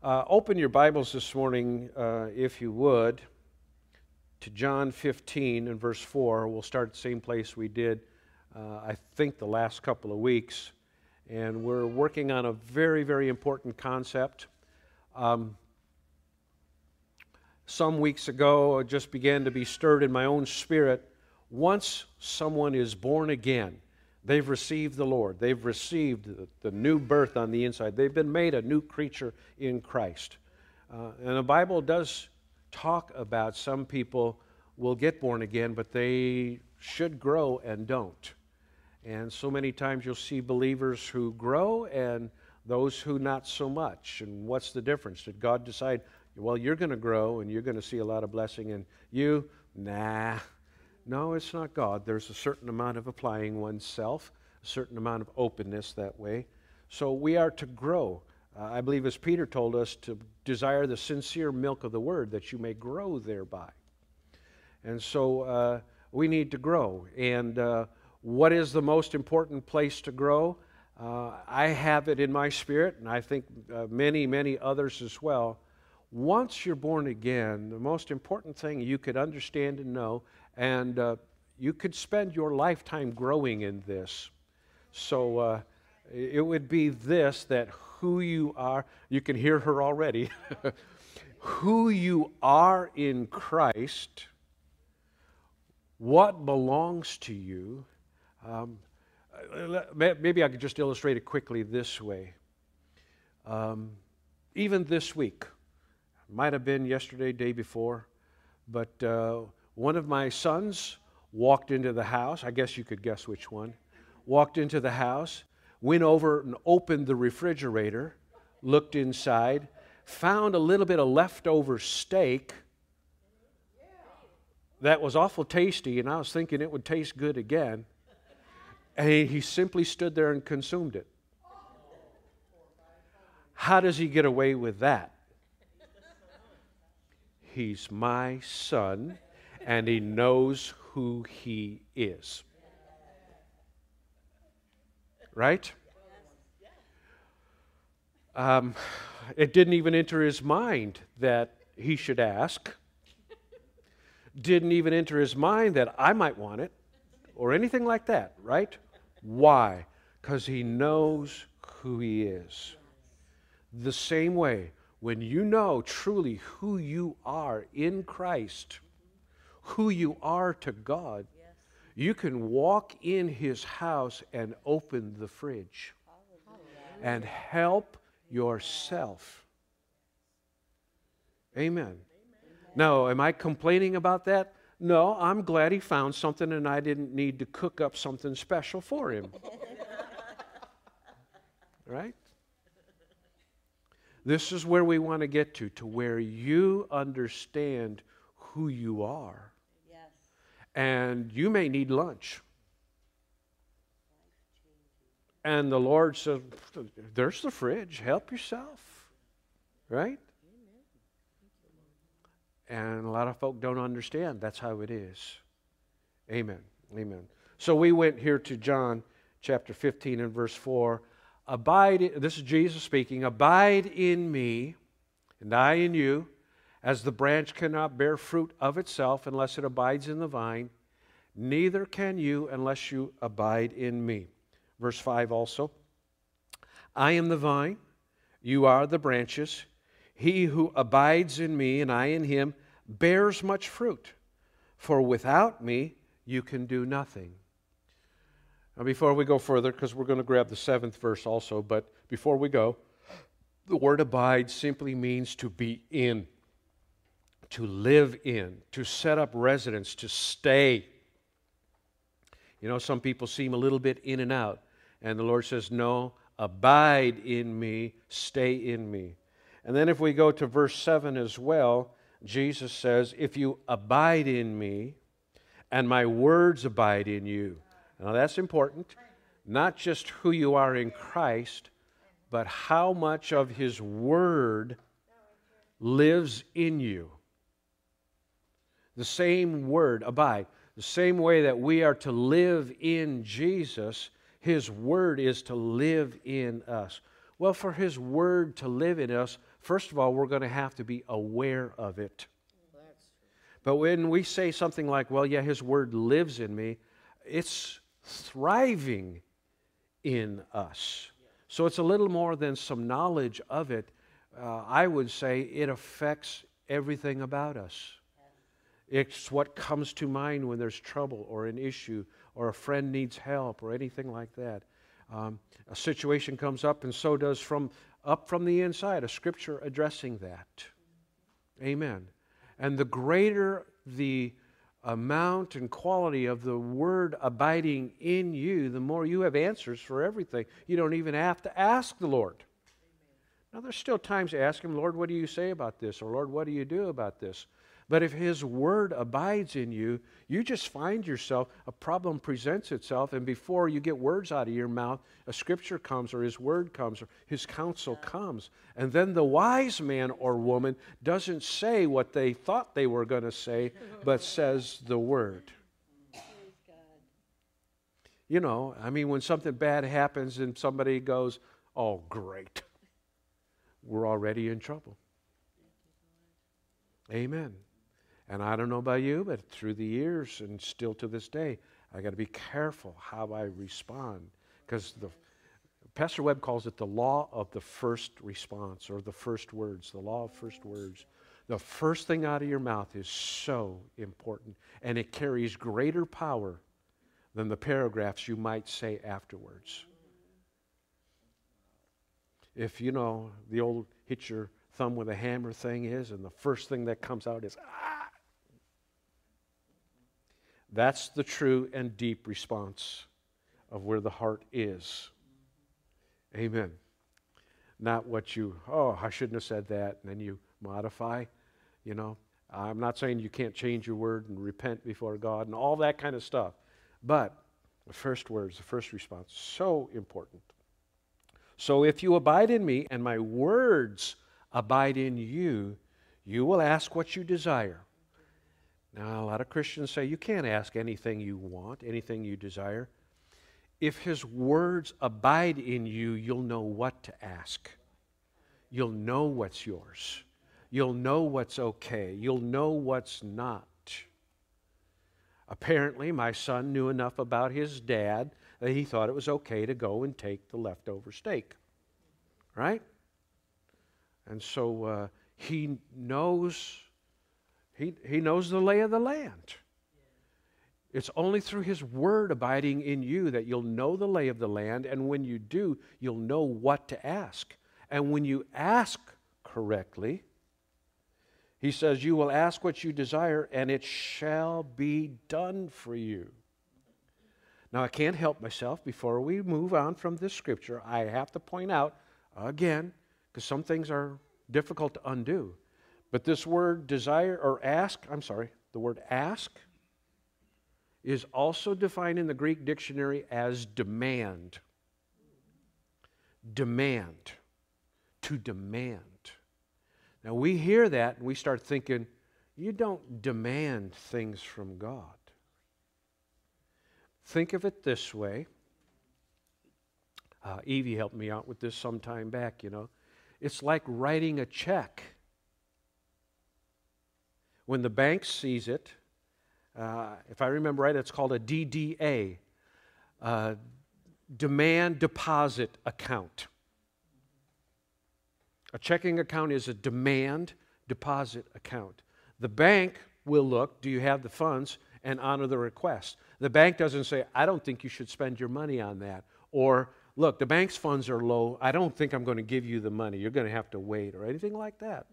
Open your Bibles this morning, if you would, to John 15 and verse 4. We'll start at the same place we did, I think, the last couple of weeks. And we're working on a very, very important concept. Some weeks ago, I just began to be stirred in my own spirit. Once someone is born again, they've received the Lord. They've received the new birth on the inside. They've been made a new creature in Christ. And the Bible does talk about some people will get born again, but they should grow and don't. And so many times you'll see believers who grow and those who not so much. And what's the difference? Did God decide, well, you're going to grow and you're going to see a lot of blessing, and you, nah. No, it's not God. There's a certain amount of applying oneself, a certain amount of openness that way. So we are to grow. I believe, as Peter told us, to desire the sincere milk of the Word, that you may grow thereby. And so we need to grow. And what is the most important place to grow? I have it in my spirit, and I think many, many others as well. Once you're born again, the most important thing you could understand and know, and you could spend your lifetime growing in this. So it would be this, that who you are, you can hear her already, who you are in Christ, what belongs to you. Maybe I could just illustrate it quickly this way. Even this week, might have been yesterday, day before, but one of my sons walked into the house. I guess you could guess which one. Walked into the house, went over and opened the refrigerator, looked inside, found a little bit of leftover steak that was awful tasty, and I was thinking it would taste good again. And he simply stood there and consumed it. How does he get away with that? He's my son, and he knows who he is. Right? It didn't even enter his mind that he should ask. Didn't even enter his mind that I might want it or anything like that, right? Why? Because he knows who he is. The same way, when you know truly who you are in Christ, who you are to God, you can walk in His house and open the fridge and help yourself. Amen. Now, am I complaining about that? No, I'm glad he found something and I didn't need to cook up something special for him. Right? This is where we want to get to where you understand who you are. Yes. And you may need lunch. And the Lord says, there's the fridge, help yourself. Right? And a lot of folk don't understand that's how it is. Amen. Amen. So we went here to John chapter 15 and verse 4. This is Jesus speaking, abide in me, and I in you, as the branch cannot bear fruit of itself unless it abides in the vine, neither can you unless you abide in me. Verse 5 also, I am the vine, you are the branches. He who abides in me and I in him bears much fruit, for without me you can do nothing. Now, before we go further, because we're going to grab the 7th verse also, but before we go, the word abide simply means to be in, to live in, to set up residence, to stay. You know, some people seem a little bit in and out, and the Lord says, no, abide in me, stay in me. And then if we go to verse 7 as well, Jesus says, if you abide in me, and my words abide in you. Now that's important. Not just who you are in Christ, but how much of His Word lives in you. The same word, abide, the same way that we are to live in Jesus, His Word is to live in us. Well, for His Word to live in us, first of all, we're going to have to be aware of it. But when we say something like, well, yeah, His Word lives in me, it's thriving in us. So it's a little more than some knowledge of it. I would say it affects everything about us. It's what comes to mind when there's trouble or an issue or a friend needs help or anything like that. A situation comes up, and so does up from the inside, a scripture addressing that. Amen. And the greater the amount and quality of the Word abiding in you, the more you have answers for everything. You don't even have to ask the Lord. Now, there's still times to ask Him, Lord, what do you say about this? Or, Lord, what do you do about this? But if His Word abides in you, you just find yourself, a problem presents itself, and before you get words out of your mouth, a scripture comes, or His Word comes, or His counsel comes. And then the wise man or woman doesn't say what they thought they were going to say, but says the Word. You know, I mean, when something bad happens and somebody goes, oh, great, we're already in trouble. Amen. And I don't know about you, but through the years and still to this day, I got to be careful how I respond, because Pastor Webb calls it the law of the first response, or the first words, the law of first words. The first thing out of your mouth is so important, and it carries greater power than the paragraphs you might say afterwards. If you know the old hit your thumb with a hammer thing is, and the first thing that comes out is, ah! That's the true and deep response of where the heart is. Amen. Not what you, oh, I shouldn't have said that, and then you modify, you know. I'm not saying you can't change your word and repent before God and all that kind of stuff. But the first words, the first response, so important. So if you abide in me and my words abide in you, you will ask what you desire. Now, a lot of Christians say you can't ask anything you want, anything you desire. If His words abide in you, you'll know what to ask. You'll know what's yours. You'll know what's okay. You'll know what's not. Apparently, my son knew enough about his dad that he thought it was okay to go and take the leftover steak. Right? And so he knows the lay of the land. It's only through His Word abiding in you that you'll know the lay of the land, and when you do, you'll know what to ask. And when you ask correctly, He says, you will ask what you desire, and it shall be done for you. Now, I can't help myself. Before we move on from this scripture, I have to point out, again, because some things are difficult to undo, but this word desire, or ask, the word ask is also defined in the Greek dictionary as demand. Demand. To demand. Now we hear that and we start thinking, you don't demand things from God. Think of it this way. Evie helped me out with this some time back, you know. It's like writing a check. When the bank sees it, if I remember right, it's called a DDA, Demand Deposit Account. A checking account is a demand deposit account. The bank will look, do you have the funds, and honor the request. The bank doesn't say, I don't think you should spend your money on that. Or, look, the bank's funds are low. I don't think I'm going to give you the money. You're going to have to wait, or anything like that.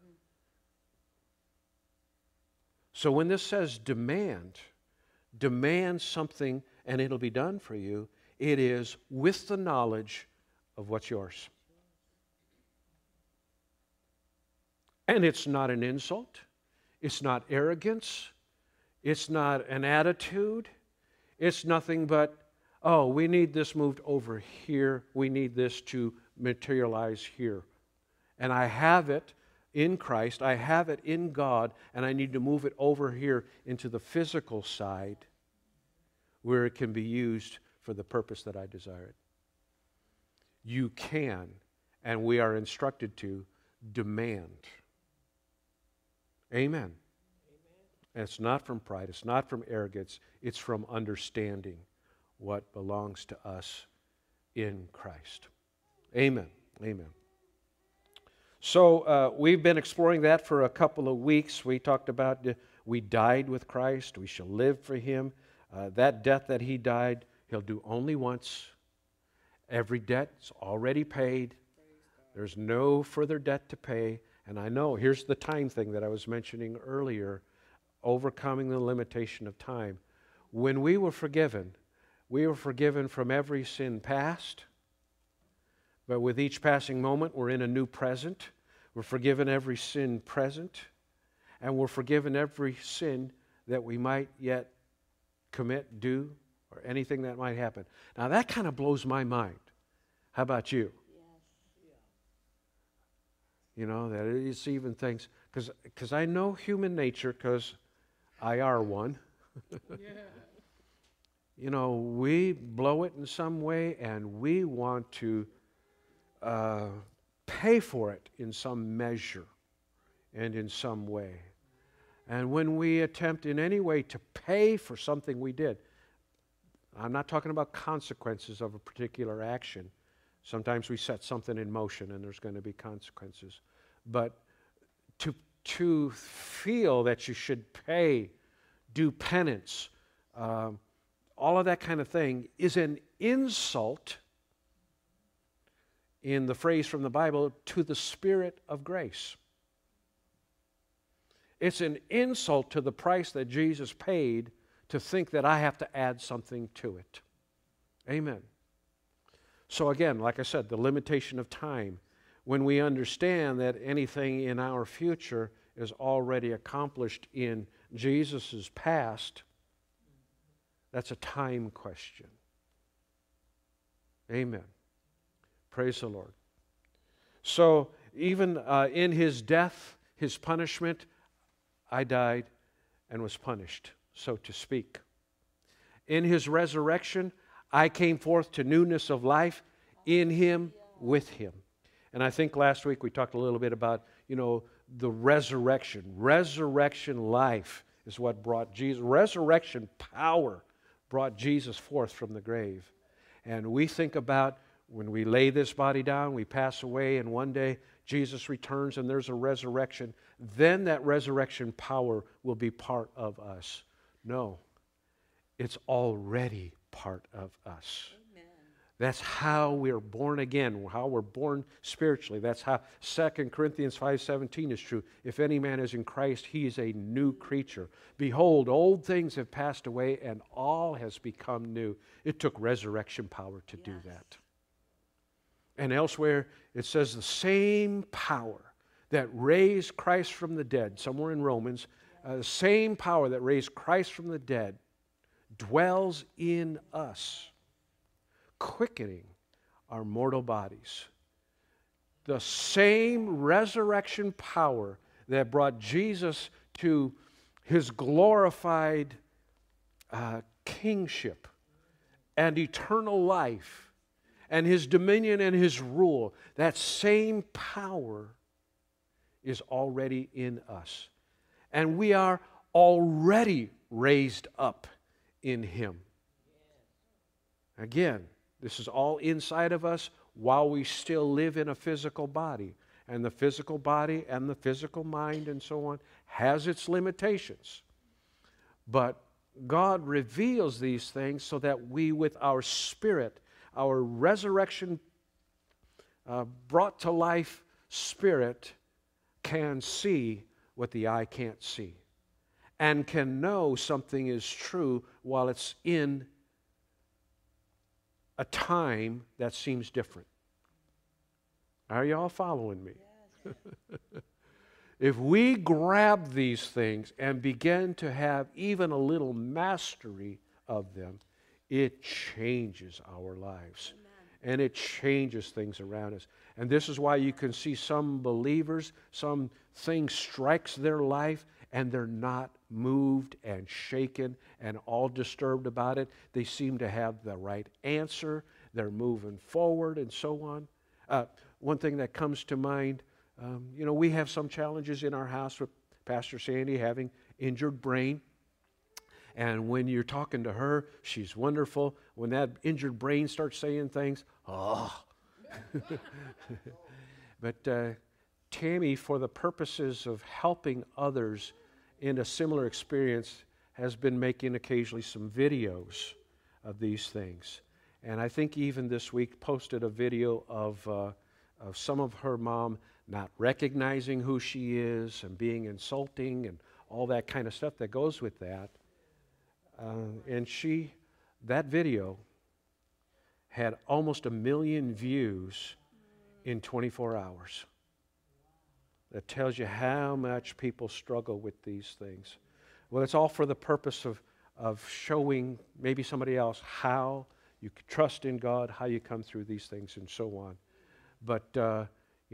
So when this says demand something and it'll be done for you, it is with the knowledge of what's yours. And it's not an insult. It's not arrogance. It's not an attitude. It's nothing but, oh, we need this moved over here. We need this to materialize here. And I have it in Christ. I have it in God, and I need to move it over here into the physical side where it can be used for the purpose that I desire it. You can and we are instructed to demand. Amen. And it's not from pride, it's not from arrogance, it's from understanding what belongs to us in Christ. Amen. Amen. So we've been exploring that for a couple of weeks. We talked about we died with Christ, we shall live for Him. That death that He died, He'll do only once. Every debt is already paid. There's no further debt to pay. And I know, here's the time thing that I was mentioning earlier, overcoming the limitation of time. When we were forgiven from every sin past, but with each passing moment, we're in a new present. We're forgiven every sin present, and we're forgiven every sin that we might yet commit, do, or anything that might happen. Now, that kind of blows my mind. How about you? You know, that it's even things, because I know human nature, because I are one. You know, we blow it in some way, and we want to pay for it in some measure and in some way. And when we attempt in any way to pay for something we did, I'm not talking about consequences of a particular action. Sometimes we set something in motion and there's going to be consequences. But to feel that you should pay, do penance, all of that kind of thing is an insult, in the phrase from the Bible, to the Spirit of grace. It's an insult to the price that Jesus paid to think that I have to add something to it. Amen. So again, like I said, the limitation of time. When we understand that anything in our future is already accomplished in Jesus' past, that's a time question. Amen. Praise the Lord. So even in His death, His punishment, I died and was punished, so to speak. In His resurrection, I came forth to newness of life in Him, with Him. And I think last week we talked a little bit about, the resurrection. Resurrection life is what brought Jesus. Resurrection power brought Jesus forth from the grave. And we think about when we lay this body down, we pass away, and one day Jesus returns and there's a resurrection. Then that resurrection power will be part of us. No, it's already part of us. Amen. That's how we're born again, how we're born spiritually. That's how 2 Corinthians 5:17 is true. If any man is in Christ, he is a new creature. Behold, old things have passed away and all has become new. It took resurrection power to do that. And elsewhere, it says the same power that raised Christ from the dead, somewhere in Romans, the same power that raised Christ from the dead dwells in us, quickening our mortal bodies. The same resurrection power that brought Jesus to His glorified kingship and eternal life and His dominion and His rule, that same power is already in us. And we are already raised up in Him. Again, this is all inside of us while we still live in a physical body. And the physical body and the physical mind and so on has its limitations. But God reveals these things so that we, with our spirit, our resurrection brought to life spirit, can see what the eye can't see, and can know something is true while it's in a time that seems different. Are you all following me? Yes. If we grab these things and begin to have even a little mastery of them, it changes our lives. Amen. And it changes things around us. And this is why you can see some believers, something strikes their life, and they're not moved and shaken and all disturbed about it. They seem to have the right answer. They're moving forward and so on. one thing that comes to mind, we have some challenges in our house with Pastor Sandy having injured brain. And when you're talking to her, she's wonderful. When that injured brain starts saying things, oh. But Tammy, for the purposes of helping others in a similar experience, has been making occasionally some videos of these things. And I think even this week posted a video of some of her mom not recognizing who she is and being insulting and all that kind of stuff that goes with that. And that video had almost 1 million views in 24 hours. That tells you how much people struggle with these things. Well, it's all for the purpose of showing maybe somebody else how you can trust in God, how you come through these things, and so on. But,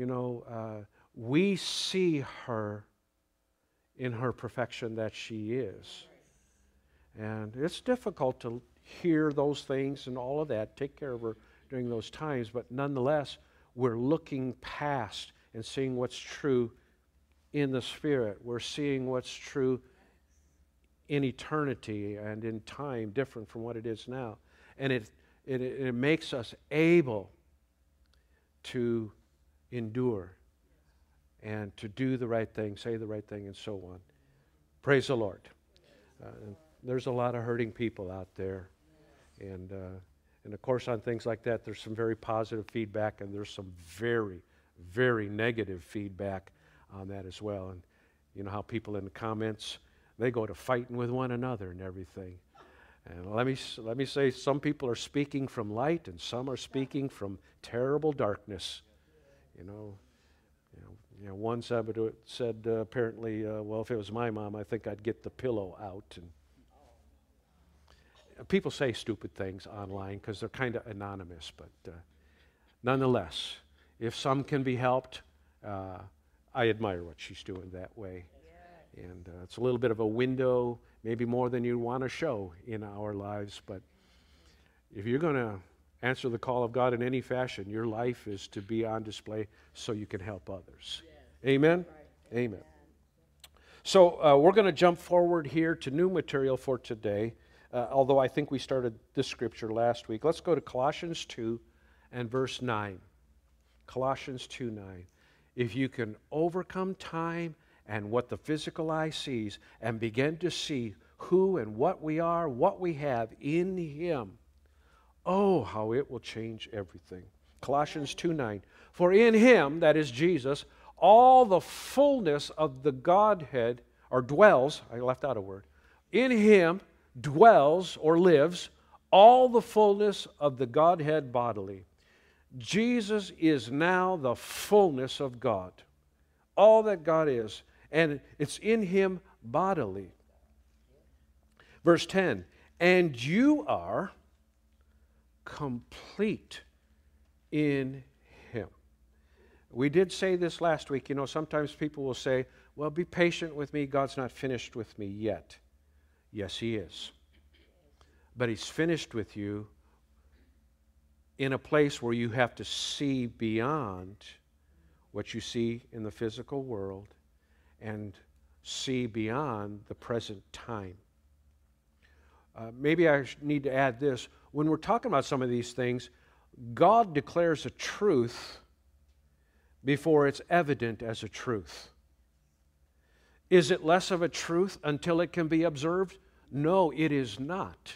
we see her in her perfection that she is. And it's difficult to hear those things and all of that, take care of her during those times, but nonetheless, we're looking past and seeing what's true in the Spirit. We're seeing what's true in eternity and in time, different from what it is now. And it makes us able to endure and to do the right thing, say the right thing, and so on. Praise the Lord. There's a lot of hurting people out there. And of course, on things like that, there's some very positive feedback, and there's some very, very negative feedback on that as well. And you know how people in the comments, they go to fighting with one another and everything. And let me say, some people are speaking from light, and some are speaking from terrible darkness. One said apparently, well, if it was my mom, I think I'd get the pillow out. And people say stupid things online because they're kind of anonymous, but nonetheless, if some can be helped, I admire what she's doing that way. And it's a little bit of a window, maybe more than you want to show in our lives, but if you're going to answer the call of God in any fashion, your life is to be on display so you can help others. Yes. Amen? Right. Amen. So we're going to jump forward here to new material for today, although I think we started this scripture last week. Let's go to Colossians 2 and verse 9. Colossians 2:9. If you can overcome time and what the physical eye sees and begin to see who and what we are, what we have in Him, oh, how it will change everything. Colossians 2:9. For in Him, that is Jesus, all the fullness of the Godhead, or dwells, I left out a word, in Him dwells or lives all the fullness of the Godhead bodily. Jesus is now the fullness of God. All that God is. And it's in Him bodily. Verse 10. And you are complete in Him. We did say this last week. Sometimes people will say, well, be patient with me. God's not finished with me yet. Yes, He is. But He's finished with you in a place where you have to see beyond what you see in the physical world and see beyond the present time. Maybe I need to add this. When we're talking about some of these things, God declares a truth before it's evident as a truth. Is it less of a truth until it can be observed? No, it is not.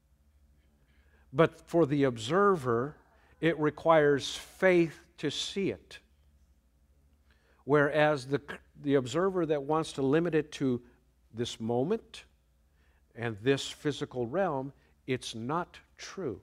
But for the observer, it requires faith to see it. Whereas the observer that wants to limit it to this moment and this physical realm, it's not true.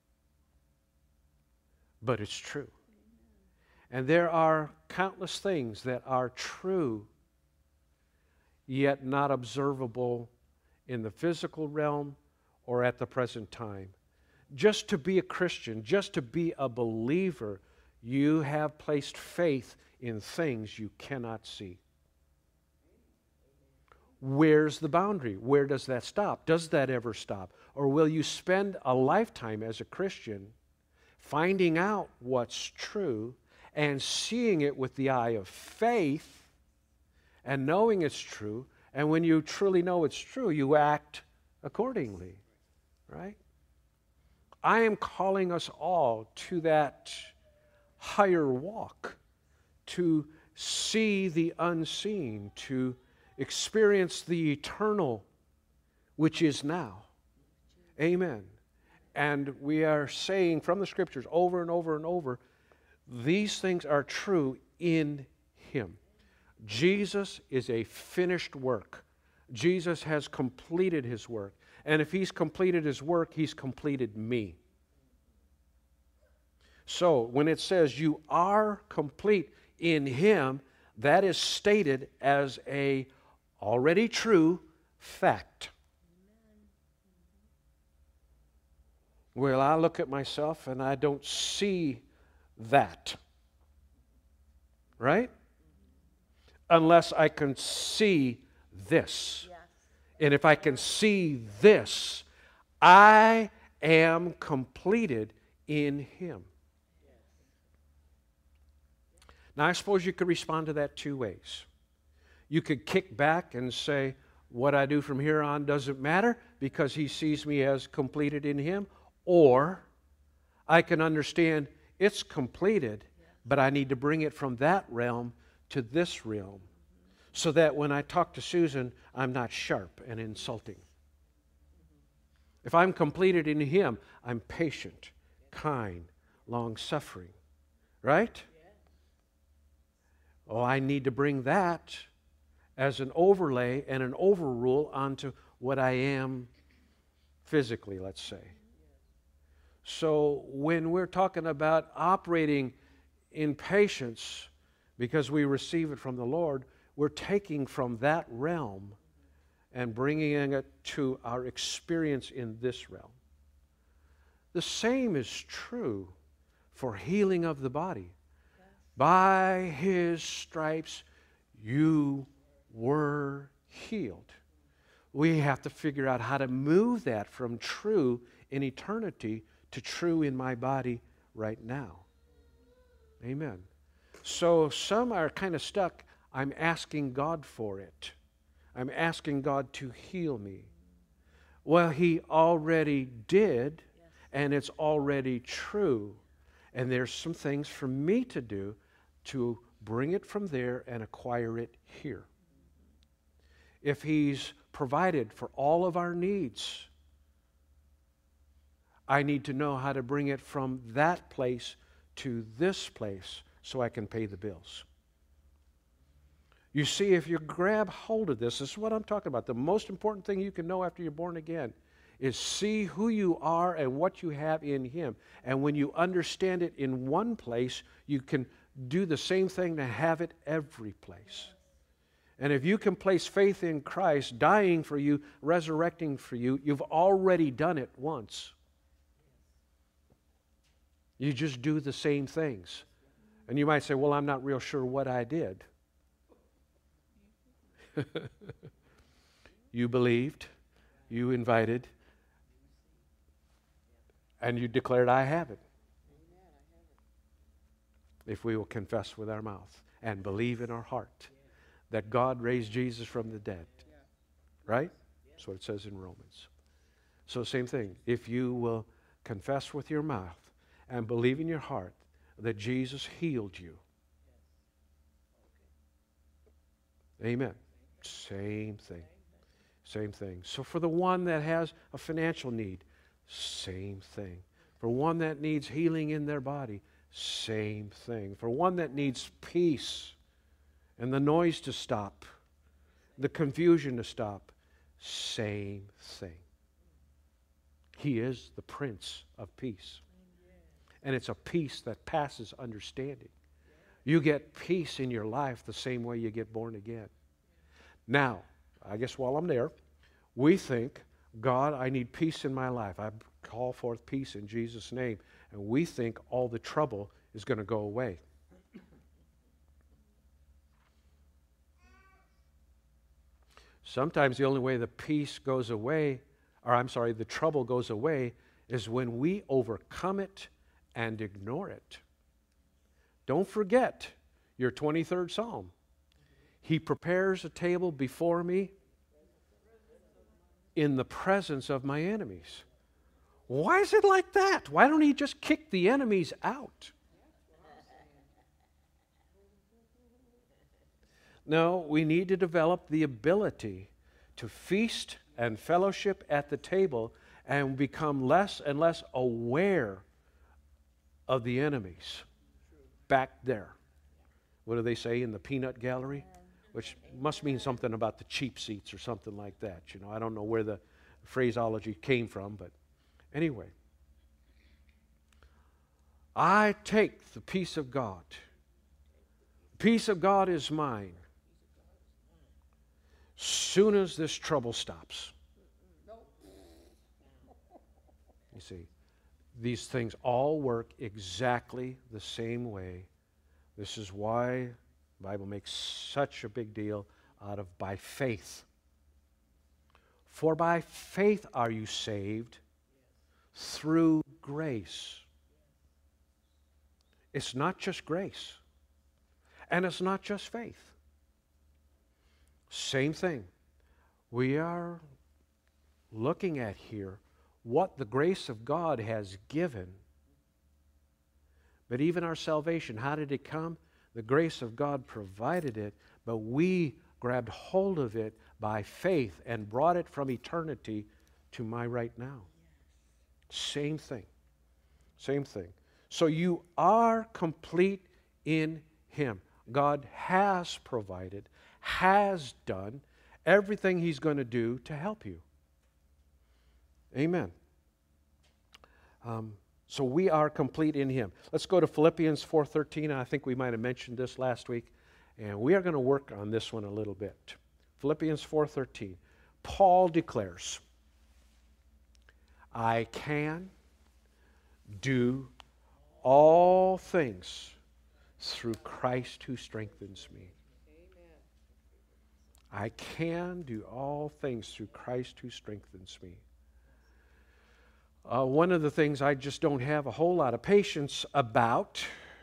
But it's true. And there are countless things that are true, yet not observable in the physical realm or at the present time. Just to be a Christian, just to be a believer, you have placed faith in things you cannot see. Where's the boundary? Where does that stop? Does that ever stop? Or will you spend a lifetime as a Christian finding out what's true and seeing it with the eye of faith and knowing it's true. And when you truly know it's true, you act accordingly, right? I am calling us all to that higher walk, to see the unseen, to experience the eternal, which is now. Amen. And we are saying from the Scriptures over and over and over, these things are true in Him. Jesus is a finished work. Jesus has completed His work. And if He's completed His work, He's completed me. So when it says you are complete in Him, that is stated as a already true fact. Well, I look at myself and I don't see that. Right? Unless I can see this. Yes. And if I can see this, I am completed in Him. Yes. Now, I suppose you could respond to that two ways. You could kick back and say, what I do from here on doesn't matter because He sees me as completed in Him. Or I can understand it's completed, but I need to bring it from that realm to this realm so that when I talk to Susan, I'm not sharp and insulting. If I'm completed in Him, I'm patient, kind, long-suffering. Right? Oh, I need to bring that as an overlay and an overrule onto what I am physically, let's say. So when we're talking about operating in patience because we receive it from the Lord, we're taking from that realm and bringing it to our experience in this realm. The same is true for healing of the body. Yes. By His stripes you were healed. We have to figure out how to move that from true in eternity to true in my body right now. Amen. So some are kind of stuck. I'm asking God for it. I'm asking God to heal me. Well, He already did, and it's already true. And there's some things for me to do to bring it from there and acquire it here. If He's provided for all of our needs, I need to know how to bring it from that place to this place so I can pay the bills. You see, if you grab hold of this is what I'm talking about. The most important thing you can know after you're born again is see who you are and what you have in Him. And when you understand it in one place, you can do the same thing to have it every place. And if you can place faith in Christ, dying for you, resurrecting for you, you've already done it once. You just do the same things. And you might say, well, I'm not real sure what I did. You believed, you invited, and you declared, I have it. If we will confess with our mouth and believe in our heart that God raised Jesus from the dead. Right? That's what it says in Romans. So same thing. If you will confess with your mouth and believe in your heart that Jesus healed you. Amen. Same thing. Same thing. So for the one that has a financial need, same thing. For one that needs healing in their body, same thing. For one that needs peace and the noise to stop, the confusion to stop, same thing. He is the Prince of Peace. And it's a peace that passes understanding. You get peace in your life the same way you get born again. Now, I guess while I'm there, we think, God, I need peace in my life. I call forth peace in Jesus' name. And we think all the trouble is going to go away. Sometimes the only way the peace goes away, the trouble goes away, is when we overcome it and ignore it. Don't forget your 23rd Psalm. He prepares a table before me in the presence of my enemies. Why is it like that? Why don't he just kick the enemies out? No, we need to develop the ability to feast and fellowship at the table and become less and less aware of the enemies back there. What do they say in the peanut gallery? Which must mean something about the cheap seats or something like that. You know, I don't know where the phraseology came from, but anyway. I take the peace of God. The peace of God is mine. Soon as this trouble stops. You see, these things all work exactly the same way. This is why the Bible makes such a big deal out of by faith. For by faith are you saved through grace. It's not just grace. And it's not just faith. Same thing. We are looking at here what the grace of God has given. But even our salvation, how did it come? The grace of God provided it, but we grabbed hold of it by faith and brought it from eternity to my right now. Same thing. Same thing. So you are complete in Him. God has provided, has done everything He's going to do to help you. Amen. So we are complete in Him. Let's go to Philippians 4:13. I think we might have mentioned this last week, and we are going to work on this one a little bit. Philippians 4:13. Paul declares, I can do all things through Christ who strengthens me. I can do all things through Christ who strengthens me. One of the things I just don't have a whole lot of patience about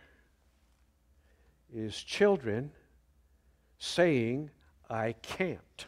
is children saying, I can't.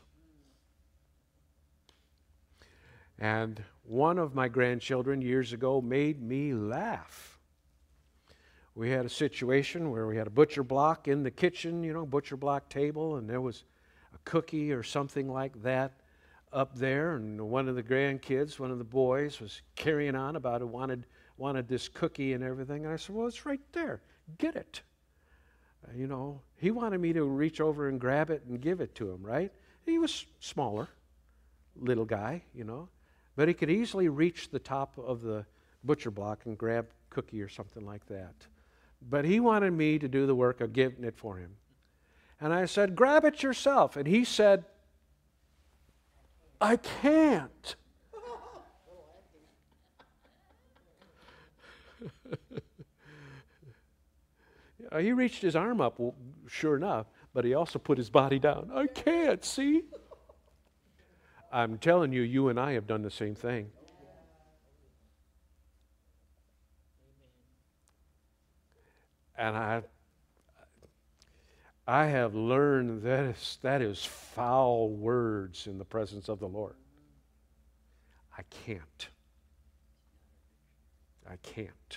And one of my grandchildren years ago made me laugh. We had a situation where we had a butcher block in the kitchen, butcher block table, and there was a cookie or something like that up there, and one of the grandkids, one of the boys, was carrying on about it, wanted this cookie and everything. And I said, well, it's right there. Get it. He wanted me to reach over and grab it and give it to him, right? He was smaller, little guy, but he could easily reach the top of the butcher block and grab a cookie or something like that. But he wanted me to do the work of getting it for him. And I said, grab it yourself. And he said, I can't. He reached his arm up, sure enough, but he also put his body down. I can't, see? I'm telling you, you and I have done the same thing. And I have learned that is foul words in the presence of the Lord. I can't. I can't.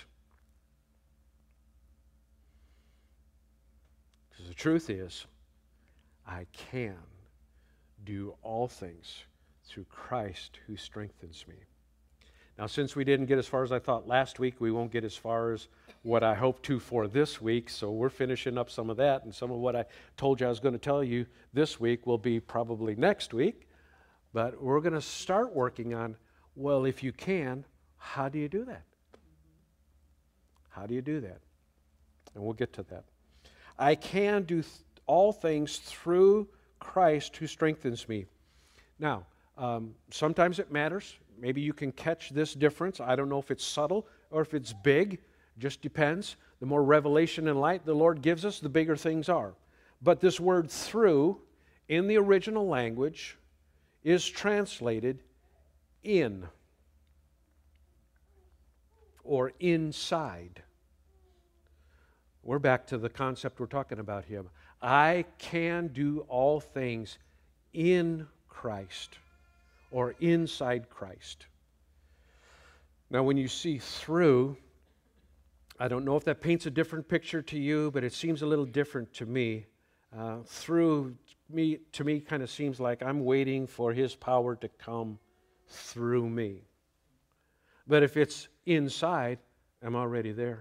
Because the truth is, I can do all things through Christ who strengthens me. Now, since we didn't get as far as I thought last week, we won't get as far as what I hope to for this week, so we're finishing up some of that, and some of what I told you I was going to tell you this week will be probably next week, but we're going to start working on, well, if you can, how do you do that? How do you do that? And we'll get to that. I can do all things through Christ who strengthens me. Now, sometimes it matters. Maybe you can catch this difference. I don't know if it's subtle or if it's big. Just depends. The more revelation and light the Lord gives us, the bigger things are. But this word through, in the original language, is translated in or inside. We're back to the concept we're talking about here. I can do all things in Christ or inside Christ. Now, when you see through, I don't know if that paints a different picture to you, but it seems a little different to me. To me, kind of seems like I'm waiting for His power to come through me. But if it's inside, I'm already there.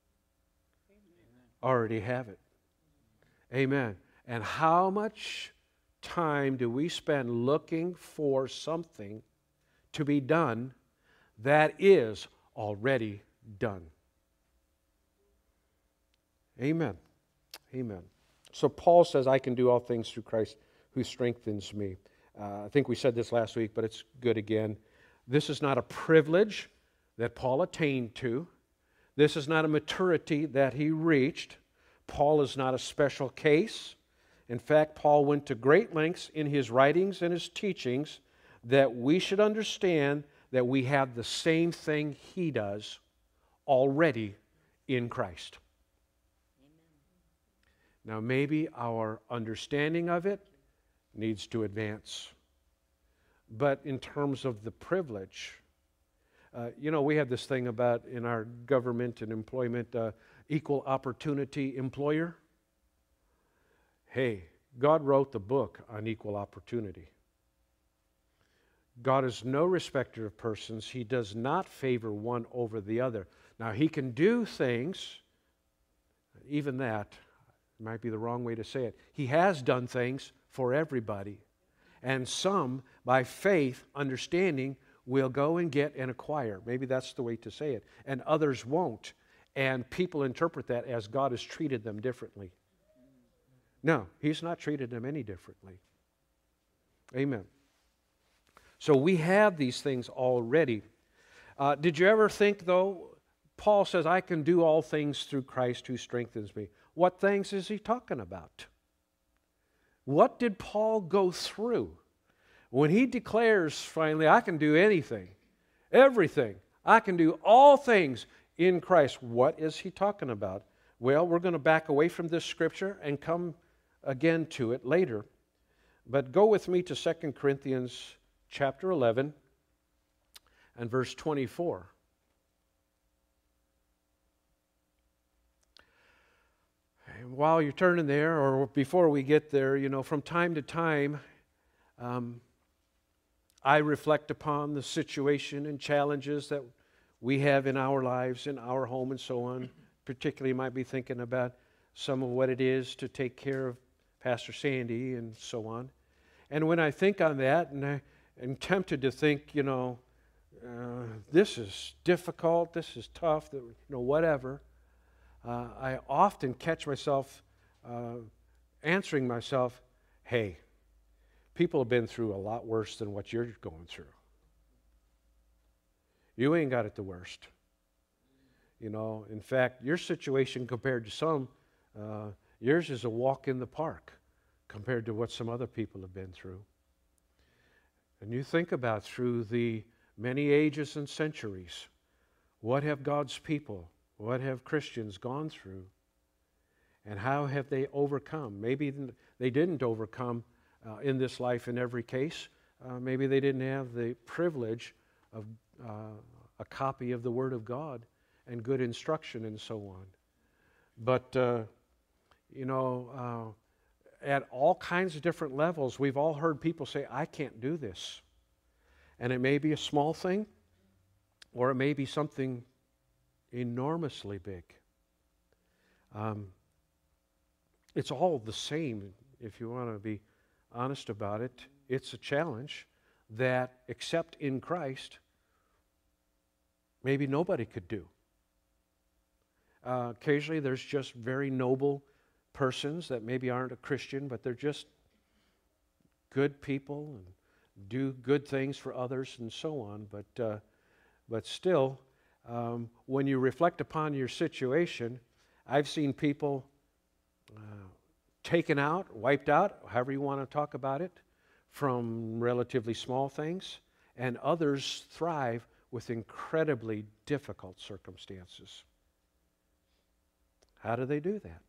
Already have it. Amen. And how much time do we spend looking for something to be done that is already done? Amen. Amen. So Paul says, I can do all things through Christ who strengthens me. I think we said this last week, but it's good again. This is not a privilege that Paul attained to. This is not a maturity that he reached. Paul is not a special case. In fact, Paul went to great lengths in his writings and his teachings that we should understand that we have the same thing he does already in Christ. Now, maybe our understanding of it needs to advance. But in terms of the privilege, we have this thing about in our government and employment, equal opportunity employer. Hey, God wrote the book on equal opportunity. God is no respecter of persons. He does not favor one over the other. Now, He can do things, even that might be the wrong way to say it. He has done things for everybody. And some, by faith, understanding, will go and get and acquire. Maybe that's the way to say it. And others won't. And people interpret that as God has treated them differently. No, He's not treated them any differently. Amen. So we have these things already. Did you ever think, though, Paul says, I can do all things through Christ who strengthens me. What things is he talking about? What did Paul go through? When he declares finally, I can do anything, everything, I can do all things in Christ, what is he talking about? Well, we're going to back away from this scripture and come again to it later. But go with me to 2 Corinthians chapter 11 and verse 24. And while you're turning there, or before we get there, from time to time, I reflect upon the situation and challenges that we have in our lives, in our home, and so on. Particularly, might be thinking about some of what it is to take care of Pastor Sandy and so on. And when I think on that, and I am tempted to think, this is difficult, this is tough, whatever. I often catch myself answering myself, hey, people have been through a lot worse than what you're going through. You ain't got it the worst. In fact, your situation compared to some, yours is a walk in the park compared to what some other people have been through. And you think about through the many ages and centuries, what have God's people, what have Christians gone through, and how have they overcome? Maybe they didn't overcome in this life in every case. Maybe they didn't have the privilege of a copy of the Word of God and good instruction and so on. But, at all kinds of different levels, we've all heard people say, I can't do this. And it may be a small thing, or it may be something enormously big. It's all the same, if you want to be honest about it. It's a challenge that, except in Christ, maybe nobody could do. Occasionally there's just very noble persons that maybe aren't a Christian, but they're just good people and do good things for others and so on. But still, when you reflect upon your situation, I've seen people taken out, wiped out, however you want to talk about it, from relatively small things, and others thrive with incredibly difficult circumstances. How do they do that?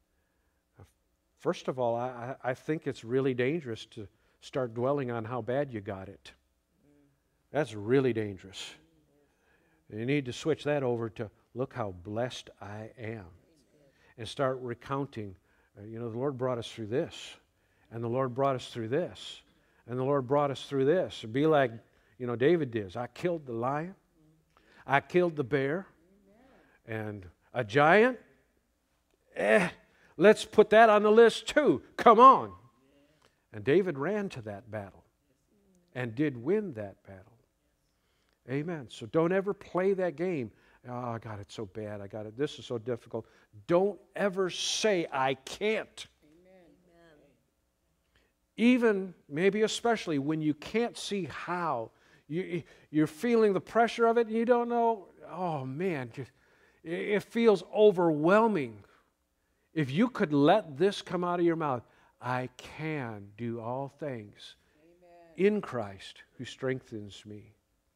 First of all, I think it's really dangerous to start dwelling on how bad you got it. That's really dangerous. You need to switch that over to, look how blessed I am. And start recounting, the Lord brought us through this. And the Lord brought us through this. And the Lord brought us through this. Be like, David did. I killed the lion. I killed the bear. And a giant. Let's put that on the list too. Come on. And David ran to that battle and did win that battle. Amen. So don't ever play that game. Oh, I got it so bad. I got it. This is so difficult. Don't ever say, I can't. Amen. Even, maybe especially, when you can't see how. You're feeling the pressure of it and you don't know. Oh, man. It feels overwhelming. If you could let this come out of your mouth, I can do all things in Christ who strengthens me.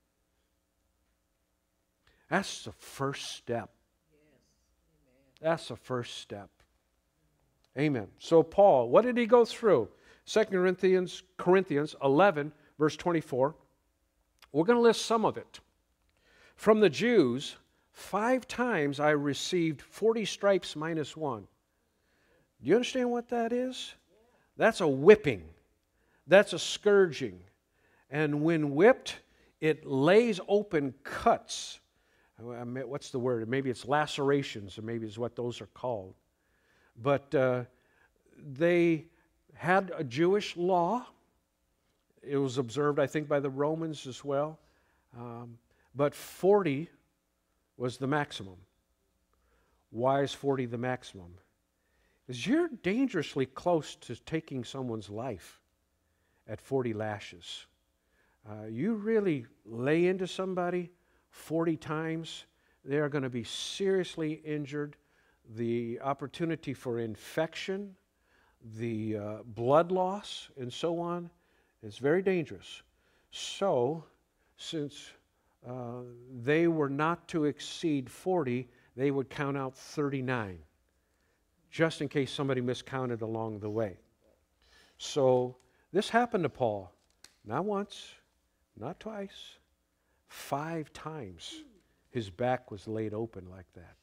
That's the first step. That's the first step. Amen. So Paul, what did he go through? 2 Corinthians 11, verse 24. We're going to list some of it. From the Jews, 5 times I received 40 stripes minus 1. Do you understand what that is? That's a whipping. That's a scourging. And when whipped, it lays open cuts. What's the word? Maybe it's lacerations, or maybe it's what those are called. But they had a Jewish law. It was observed, I think, by the Romans as well. But 40 was the maximum. Why is 40 the maximum? Because you're dangerously close to taking someone's life at 40 lashes. You really lay into somebody 40 times, they are going to be seriously injured. The opportunity for infection, the blood loss, and so on is very dangerous. So, since they were not to exceed 40, they would count out 39, just in case somebody miscounted along the way. So, this happened to Paul, not once, not twice, 5 times his back was laid open like that.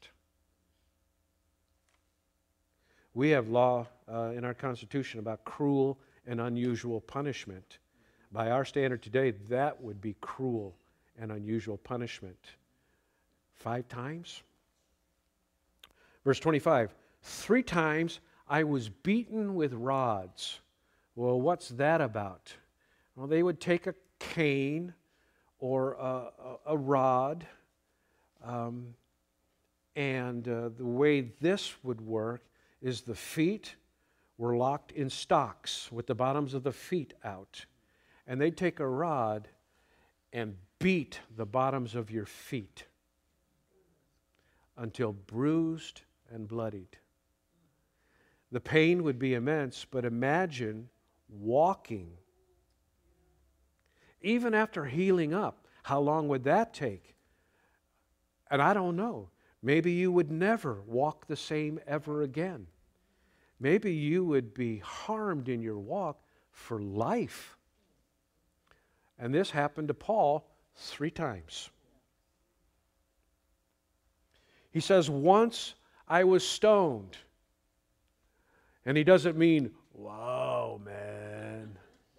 We have law in our Constitution about cruel and unusual punishment. By our standard today, that would be cruel and unusual punishment. 5 times? Verse 25, 3 times I was beaten with rods. Well, what's that about? Well, they would take a cane or a rod, and the way this would work is the feet were locked in stocks with the bottoms of the feet out. And they'd take a rod and beat the bottoms of your feet until bruised and bloodied. The pain would be immense, but imagine walking. Even after healing up, how long would that take? And I don't know. Maybe you would never walk the same ever again. Maybe you would be harmed in your walk for life. And this happened to Paul 3 times. He says, once I was stoned. And he doesn't mean, wow, man.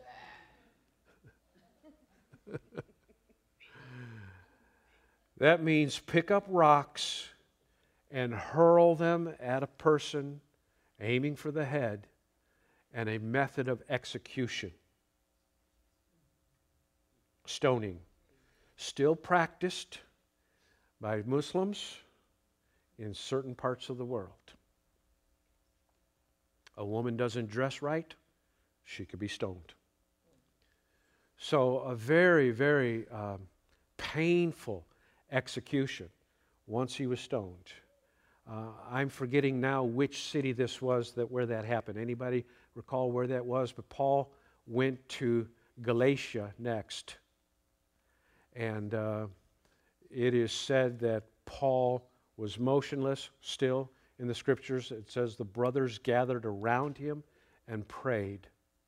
That means pick up rocks and hurl them at a person, aiming for the head, and a method of execution. Stoning. Still practiced by Muslims in certain parts of the world. A woman doesn't dress right, she could be stoned. So a very, very painful execution once he was stoned. I'm forgetting now which city this was where that happened. Anybody recall where that was? But Paul went to Galatia next. And it is said that Paul was motionless still in the scriptures, it says the brothers gathered around him and prayed.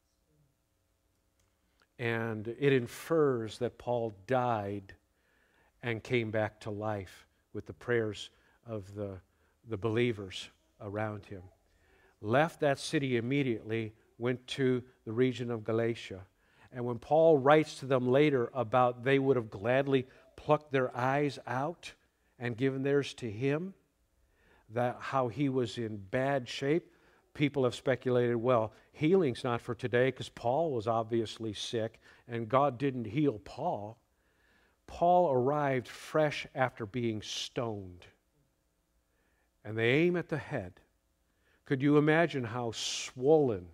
And it infers that Paul died and came back to life with the prayers of the believers around him. Left that city immediately, went to the region of Galatia. And when Paul writes to them later about they would have gladly plucked their eyes out and given theirs to him, that how he was in bad shape, people have speculated, well, healing's not for today because Paul was obviously sick and God didn't heal Paul. Paul arrived fresh after being stoned. And they aim at the head. Could you imagine how swollen,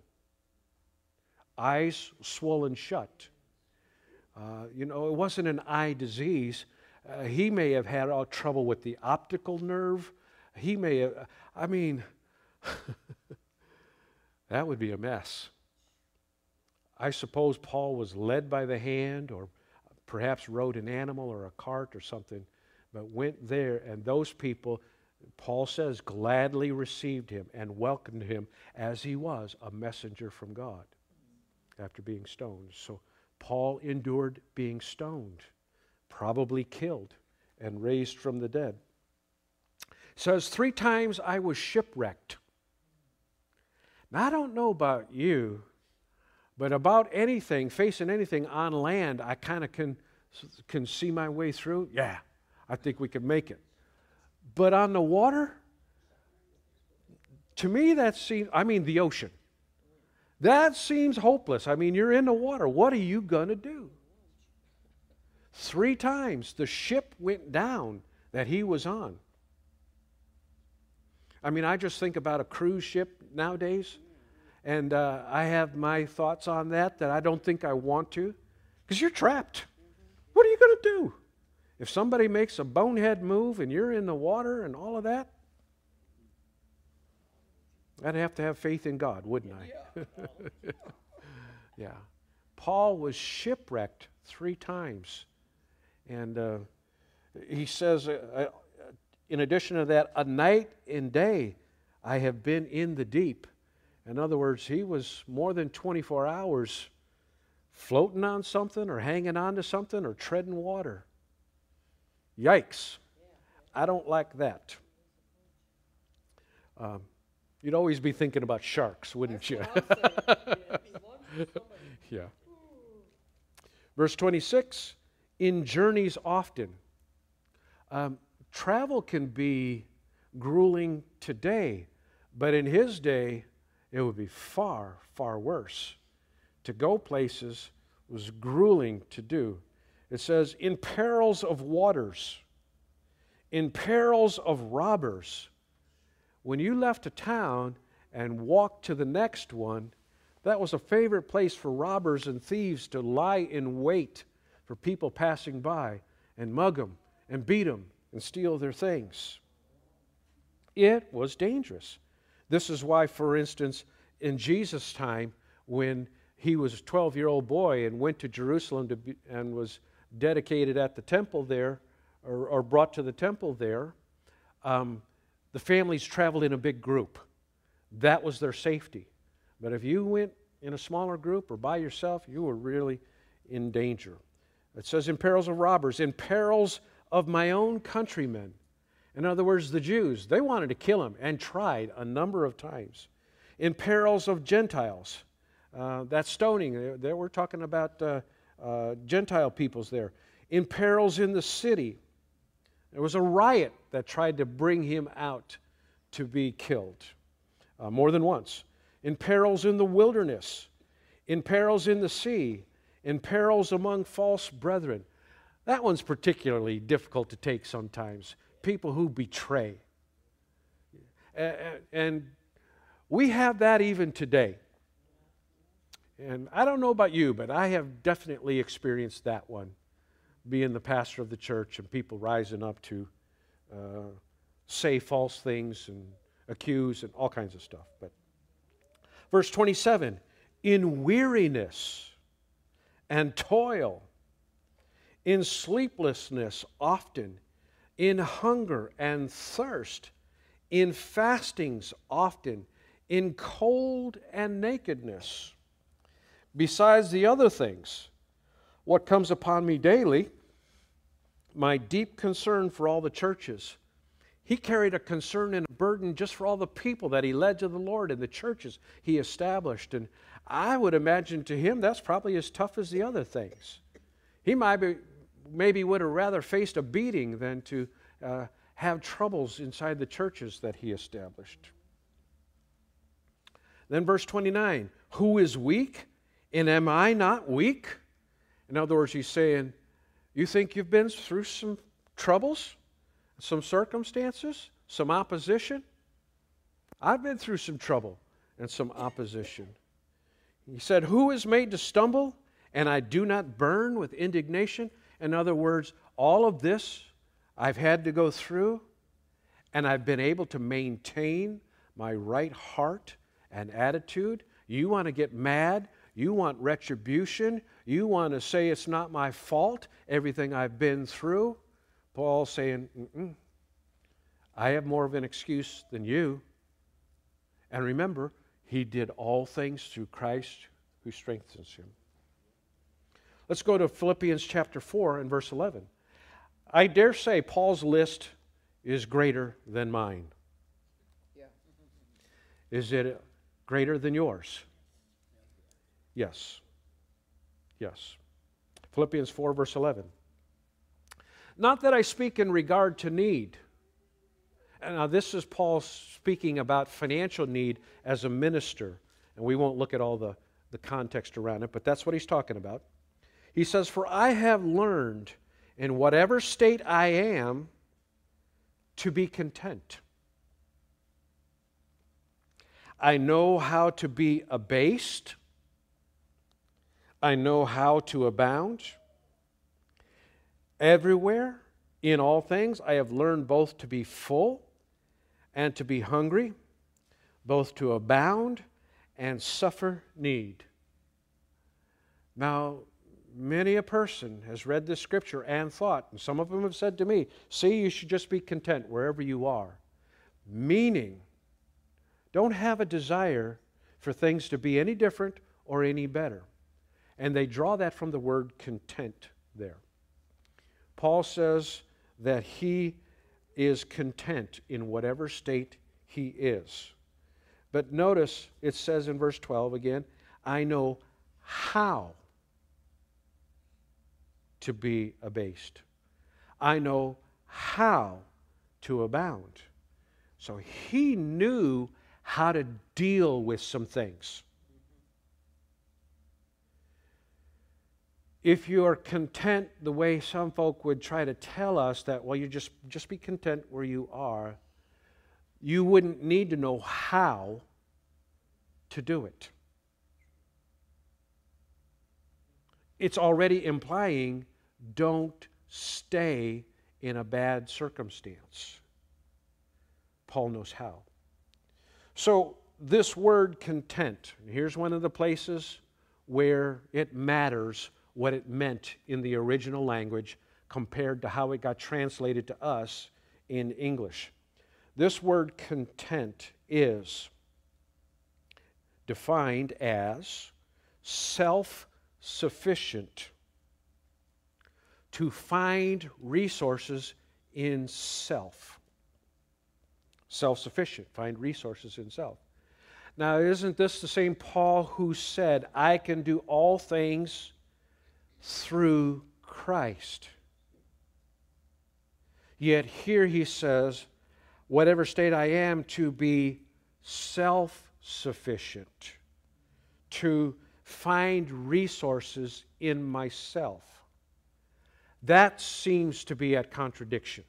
eyes swollen shut? It wasn't an eye disease. He may have had trouble with the optical nerve. He may have, that would be a mess. I suppose Paul was led by the hand or perhaps rode an animal or a cart or something, but went there, and those people, Paul says, gladly received him and welcomed him as he was a messenger from God after being stoned. So Paul endured being stoned, probably killed, and raised from the dead. It says, 3 times I was shipwrecked. Now, I don't know about you, but about anything, facing anything on land, I kind of can see my way through. Yeah, I think we can make it. But on the water, to me that seems, the ocean. That seems hopeless. You're in the water. What are you going to do? 3 times the ship went down that he was on. I just think about a cruise ship nowadays, and I have my thoughts on that I don't think I want to, because you're trapped. What are you going to do? If somebody makes a bonehead move and you're in the water and all of that, I'd have to have faith in God, wouldn't I? Yeah. Paul was shipwrecked 3 times. And he says, in addition to that, a night and day I have been in the deep. In other words, he was more than 24 hours floating on something or hanging on to something or treading water. Yikes. I don't like that. You'd always be thinking about sharks, wouldn't you? Yeah. Verse 26, in journeys often. Travel can be grueling today, but in his day, it would be far, far worse. To go places was grueling to do. It says, in perils of waters, in perils of robbers. When you left a town and walked to the next one, that was a favorite place for robbers and thieves to lie in wait for people passing by and mug them and beat them and steal their things. It was dangerous. This is why, for instance, in Jesus' time, when he was a 12-year-old boy and went to Jerusalem and was dedicated at the temple there, or brought to the temple there, the families traveled in a big group. That was their safety. But if you went in a smaller group or by yourself, you were really in danger. It says, in perils of robbers, in perils of my own countrymen. In other words, the Jews, they wanted to kill him and tried a number of times. In perils of Gentiles. That stoning, we're talking about Gentile peoples there. In perils in the city. There was a riot that tried to bring him out to be killed more than once. In perils in the wilderness, in perils in the sea, in perils among false brethren. That one's particularly difficult to take sometimes. People who betray. And we have that even today. And I don't know about you, but I have definitely experienced that one, being the pastor of the church and people rising up to say false things and accuse and all kinds of stuff. But verse 27, in weariness and toil, in sleeplessness often, in hunger and thirst, in fastings often, in cold and nakedness. Besides the other things, what comes upon me daily, my deep concern for all the churches. He carried a concern and a burden just for all the people that he led to the Lord and the churches he established. And I would imagine to him that's probably as tough as the other things. He maybe would have rather faced a beating than to have troubles inside the churches that he established. Then verse 29, who is weak, and am I not weak? In other words, he's saying, you think you've been through some troubles, some circumstances, some opposition? I've been through some trouble and some opposition. He said, who is made to stumble, and I do not burn with indignation? In other words, all of this I've had to go through, and I've been able to maintain my right heart and attitude. You want to get mad? You want retribution? You want to say it's not my fault, everything I've been through? Paul's saying, I have more of an excuse than you. And remember, he did all things through Christ who strengthens him. Let's go to Philippians chapter 4 and verse 11. I dare say Paul's list is greater than mine. Yeah. Is it greater than yours? Yes. Yes. Philippians 4 verse 11. Not that I speak in regard to need. And now this is Paul speaking about financial need as a minister. And we won't look at all the context around it, but that's what he's talking about. He says, for I have learned in whatever state I am to be content. I know how to be abased. I know how to abound. Everywhere, in all things, I have learned both to be full and to be hungry, both to abound and suffer need. Now, many a person has read this scripture and thought, and some of them have said to me, see, you should just be content wherever you are. Meaning, don't have a desire for things to be any different or any better. And they draw that from the word content there. Paul says that he is content in whatever state he is. But notice it says in verse 12 again, I know how to be abased. I know how to abound. So he knew how to deal with some things. If you are content the way some folk would try to tell us that, well, you just be content where you are, you wouldn't need to know how to do it. It's already implying don't stay in a bad circumstance. Paul knows how. So this word content, here's one of the places where it matters what it meant in the original language compared to how it got translated to us in English. This word content is defined as self-sufficient, to find resources in self. Self-sufficient, find resources in self. Now, isn't this the same Paul who said, I can do all things through Christ? Yet here he says, whatever state I am, to be self-sufficient, to find resources in myself. That seems to be at contradiction.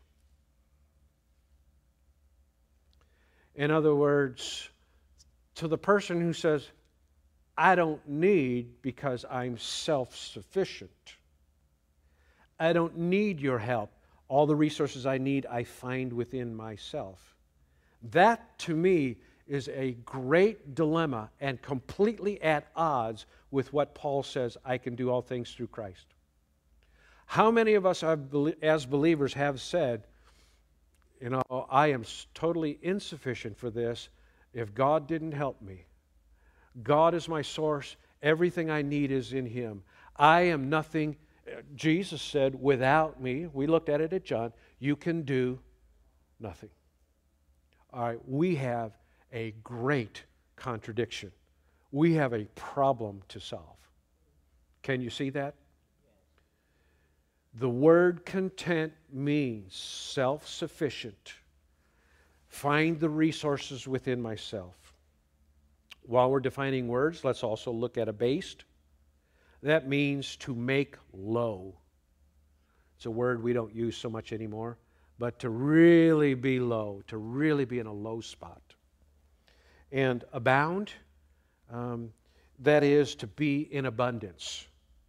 In other words, to the person who says, I don't need because I'm self-sufficient. I don't need your help. All the resources I need, I find within myself. That, to me, is a great dilemma and completely at odds with what Paul says, I can do all things through Christ. How many of us as believers have said, You know, I am totally insufficient for this if God didn't help me. God is my source. Everything I need is in Him. I am nothing. Jesus said, without me, we looked at it at John, you can do nothing. All right, we have a great contradiction. We have a problem to solve. Can you see that? The word content means self-sufficient. Find the resources within myself. While we're defining words, let's also look at abased. That means to make low. It's a word we don't use so much anymore, but to really be low, to really be in a low spot. And abound, that is to be in abundance.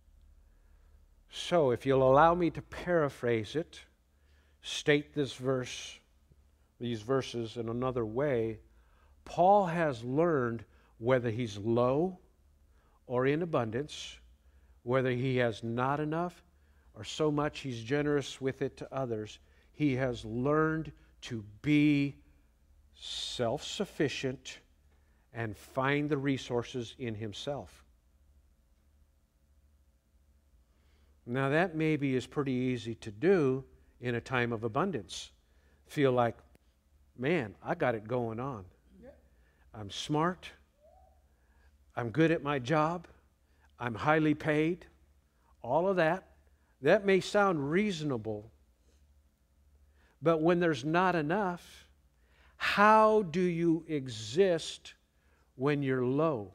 So, if you'll allow me to paraphrase it, state this verse, these verses in another way, Paul has learned whether he's low or in abundance, whether he has not enough or so much he's generous with it to others, he has learned to be self-sufficient and find the resources in himself. Now that maybe is pretty easy to do in a time of abundance. Feel like, man, I got it going on. I'm smart. I'm good at my job. I'm highly paid. All of that. That may sound reasonable. But when there's not enough, how do you exist when you're low?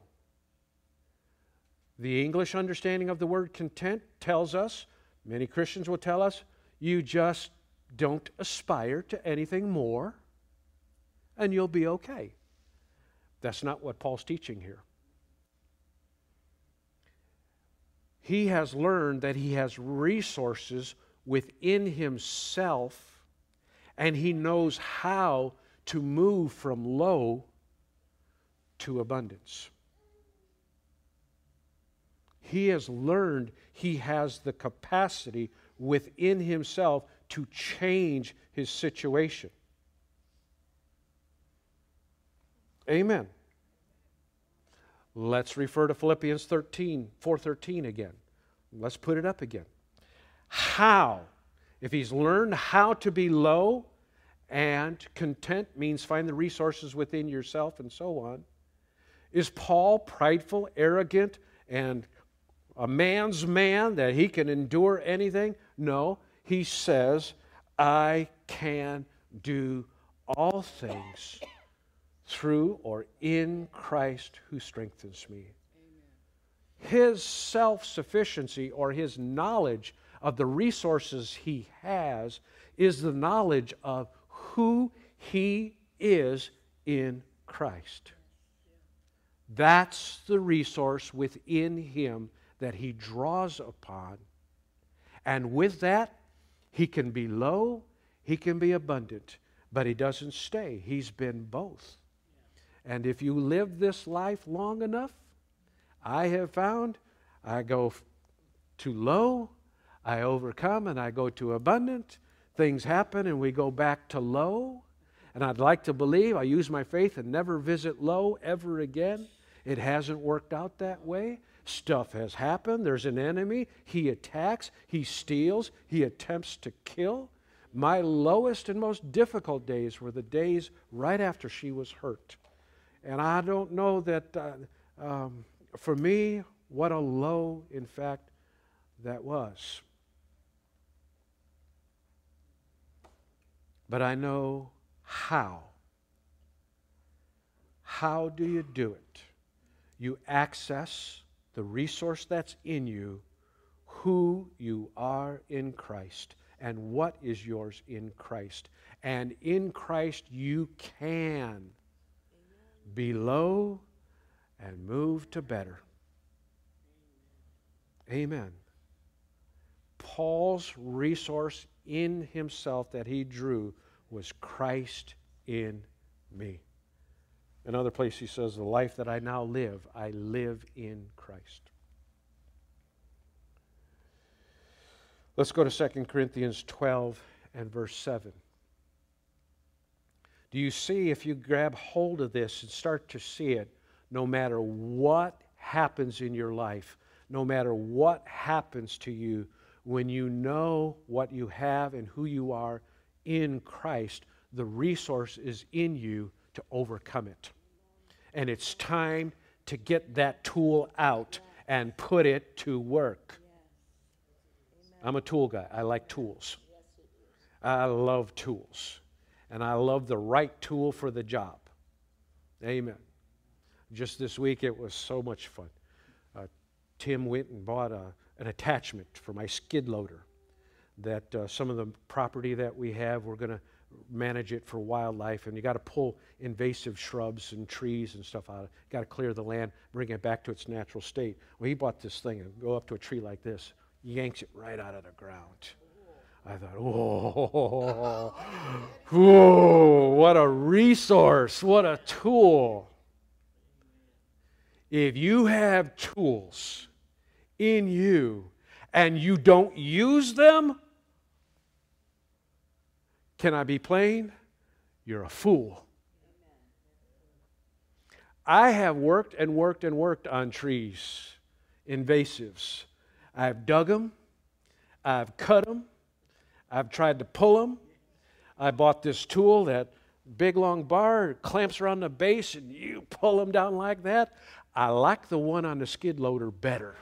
The English understanding of the word content tells us, many Christians will tell us, you just don't aspire to anything more and you'll be okay. That's not what Paul's teaching here. He has learned that he has resources within himself and he knows how to move from low to abundance. He has learned he has the capacity within himself to change his situation. Amen. Let's refer to Philippians 4:13 again. Let's put it up again. How? If he's learned how to be low, and content means find the resources within yourself and so on, is Paul prideful, arrogant, and a man's man that he can endure anything? No, he says, I can do all things through or in Christ who strengthens me. Amen. His self-sufficiency or his knowledge of the resources he has is the knowledge of who he is in Christ. That's the resource within him that he draws upon. And with that, he can be low, he can be abundant, but he doesn't stay. He's been both. And if you live this life long enough, I have found I go too low, I overcome, and I go to abundant. Things happen and we go back to low. And I'd like to believe I use my faith and never visit low ever again. It hasn't worked out that way. Stuff has happened. There's an enemy. He attacks. He steals. He attempts to kill. My lowest and most difficult days were the days right after she was hurt. And I don't know that, for me, what a low, in fact, that was. But I know how. How do you do it? You access the resource that's in you, who you are in Christ, and what is yours in Christ. And in Christ you can be low and move to better. Amen. Paul's resource in himself that he drew was Christ in me. Another place he says, the life that I now live, I live in Christ. Let's go to 2 Corinthians 12 and verse 7. Do you see, if you grab hold of this and start to see it, no matter what happens in your life, no matter what happens to you, when you know what you have and who you are in Christ, the resource is in you to overcome it. And it's time to get that tool out and put it to work. I'm a tool guy. I like tools. I love tools. And I love the right tool for the job. Amen. Just this week, it was so much fun. Tim went and bought an attachment for my skid loader that some of the property that we have, we're going to manage it for wildlife, and you got to pull invasive shrubs and trees and stuff out. Got to clear the land, bring it back to its natural state. Well, he bought this thing and go up to a tree like this, yanks it right out of the ground. I thought, whoa, what a resource, what a tool. If you have tools in you and you don't use them, can I be plain? You're a fool. I have worked and worked and worked on trees, invasives. I've dug them. I've cut them. I've tried to pull them. I bought this tool, that big long bar, clamps around the base, and you pull them down like that. I like the one on the skid loader better.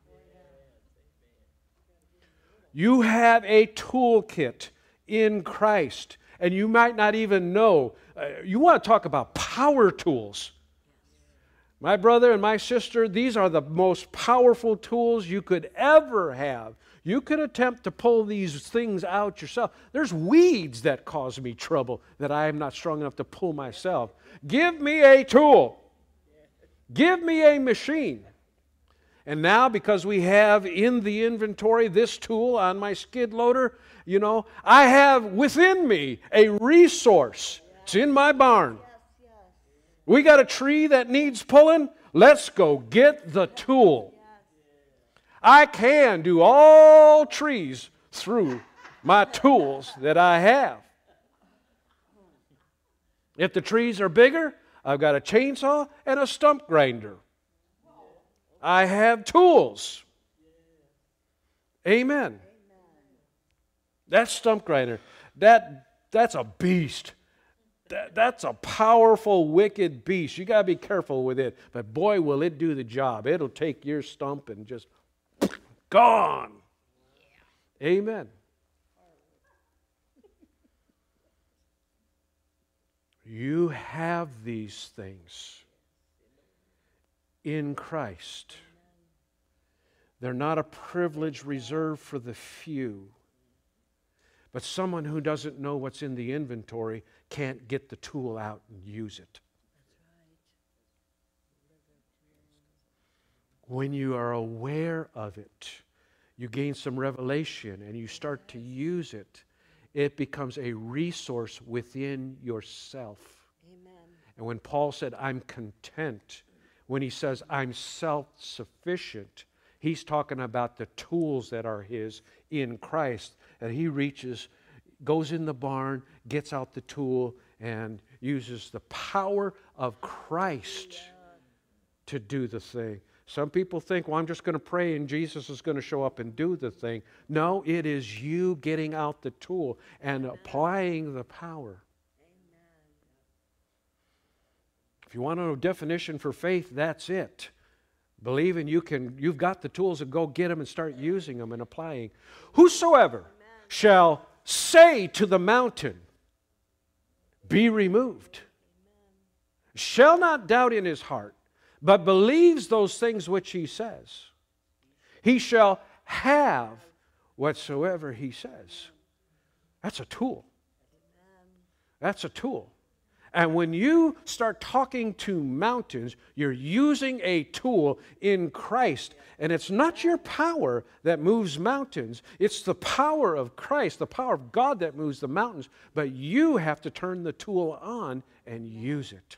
You have a toolkit in Christ, and you might not even know. You want to talk about power tools. My brother and my sister, these are the most powerful tools you could ever have. You could attempt to pull these things out yourself. There's weeds that cause me trouble that I am not strong enough to pull myself. Give me a tool. Give me a machine. And now, because we have in the inventory this tool on my skid loader, you know, I have within me a resource. It's in my barn. We got a tree that needs pulling. Let's go get the tool. I can do all trees through my tools that I have. If the trees are bigger, I've got a chainsaw and a stump grinder. I have tools. Amen. That stump grinder, that's a beast. That's a powerful, wicked beast. You got to be careful with it. But boy, will it do the job. It'll take your stump and just gone. Amen. You have these things in Christ. They're not a privilege reserved for the few. But someone who doesn't know what's in the inventory can't get the tool out and use it. When you are aware of it, you gain some revelation and you start to use it, it becomes a resource within yourself. Amen. And when Paul said, I'm content, when he says, I'm self-sufficient, he's talking about the tools that are his in Christ. And he reaches, goes in the barn, gets out the tool, and uses the power of Christ to do the thing. Some people think, well, I'm just going to pray and Jesus is going to show up and do the thing. No, it is you getting out the tool and applying the power. If you want to know a definition for faith, that's it. Believing you've got the tools to go get them and start using them and applying. Whosoever shall say to the mountain, be removed, shall not doubt in his heart, but believes those things which he says, he shall have whatsoever he says. That's a tool. That's a tool. And when you start talking to mountains, you're using a tool in Christ. And it's not your power that moves mountains. It's the power of Christ, the power of God that moves the mountains. But you have to turn the tool on and use it.